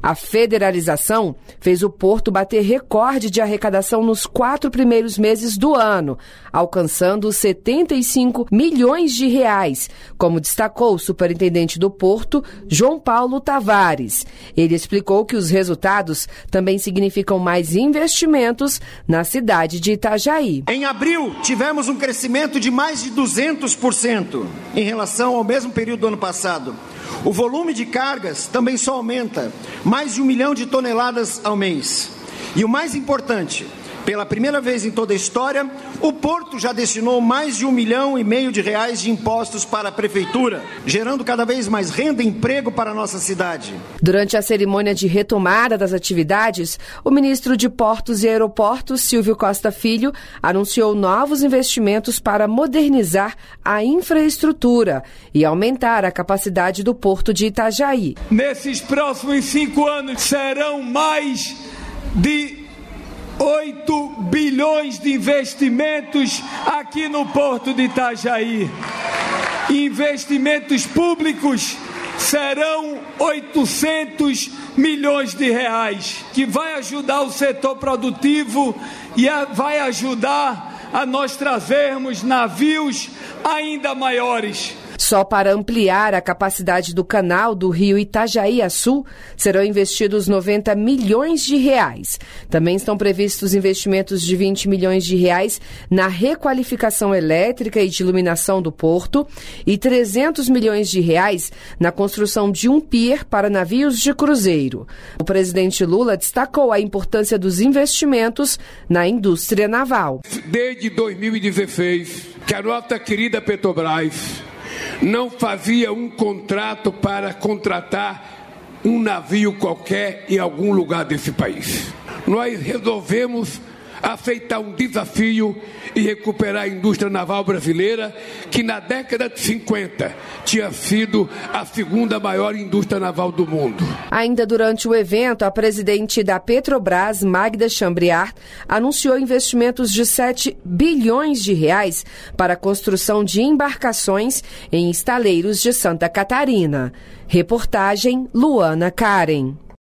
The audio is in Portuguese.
A federalização fez o porto bater recorde de arrecadação nos 4 primeiros meses do ano, alcançando 75 milhões de reais, como destacou o superintendente do porto, João Paulo Tavares. Ele explicou que os resultados também significam mais investimentos na cidade de Itajaí. Em abril, tivemos um crescimento de mais de 200% em relação ao mesmo período do ano passado. O volume de cargas também só aumenta, mais de 1 milhão de toneladas ao mês. E o mais importante, pela primeira vez em toda a história, o porto já destinou mais de 1,5 milhão de reais de impostos para a prefeitura, gerando cada vez mais renda e emprego para a nossa cidade. Durante a cerimônia de retomada das atividades, o ministro de Portos e Aeroportos, Silvio Costa Filho, anunciou novos investimentos para modernizar a infraestrutura e aumentar a capacidade do porto de Itajaí. Nesses próximos 5 anos serão mais de 8 bilhões de investimentos aqui no Porto de Itajaí. Investimentos públicos serão 800 milhões de reais, que vai ajudar o setor produtivo e vai ajudar a nós trazermos navios ainda maiores. Só para ampliar a capacidade do canal do rio Itajaí-Açu, serão investidos 90 milhões de reais. Também estão previstos investimentos de 20 milhões de reais na requalificação elétrica e de iluminação do porto e 300 milhões de reais na construção de um pier para navios de cruzeiro. O presidente Lula destacou a importância dos investimentos na indústria naval. Desde 2016, que a nossa querida Petrobras não fazia um contrato para contratar um navio qualquer em algum lugar desse país. Nós resolvemos aceitar um desafio e recuperar a indústria naval brasileira, que na década de 50 tinha sido a segunda maior indústria naval do mundo. Ainda durante o evento, a presidente da Petrobras, Magda Chambriard, anunciou investimentos de 7 bilhões de reais para a construção de embarcações em estaleiros de Santa Catarina. Reportagem Luana Karen.